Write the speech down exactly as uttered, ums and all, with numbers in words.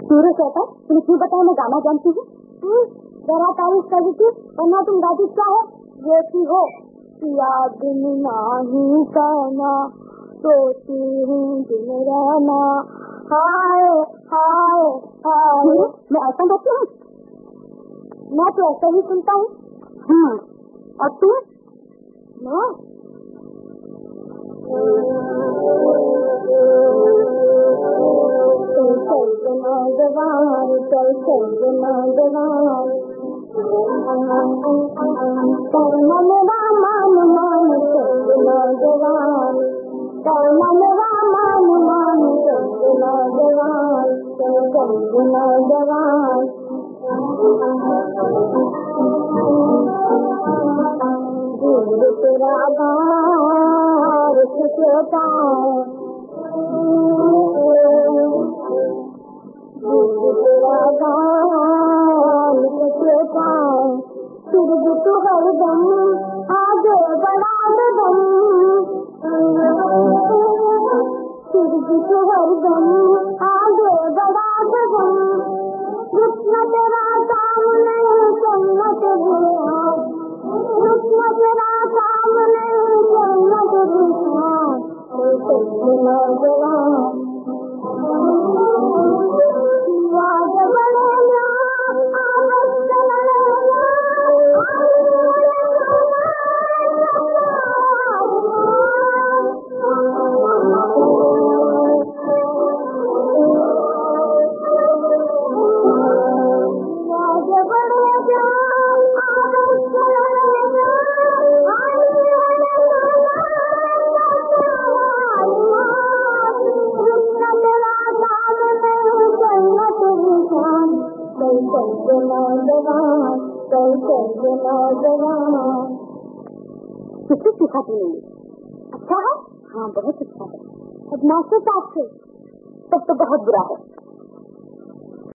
सूर्य कहता तुम क्यों बताओ मैं गाना जानती हूँ। जरा तारीफ कर दी वरना तुम गाती क्या है। ये हो याद नहीं करना सोती हूँ दिन रहना हाय हाय हाय। मैं ऐसा गाती हूँ। मैं तो ऐसा ही सुनता हूँ। हाँ और तू मैं नौजवान चल चल नौजवान मेरा मान मान चल नौजवान मेरा मान मान चल नौजवान चल चल नौजवान। तेरा बार छुटा तेरा गान छुटा फिर भी तू हरदम आगे बढ़ा दम फिर भी तू हरदम आगे बढ़ा दम। रुकना तेरा काम नहीं चलना तेरे रुकना तेरा काम नहीं चलना तेरे नौजवान किसे सिखाती नहीं। अच्छा है। हाँ बहुत अच्छा है। अब मास्टर साहब से तब तो बहुत बुरा है।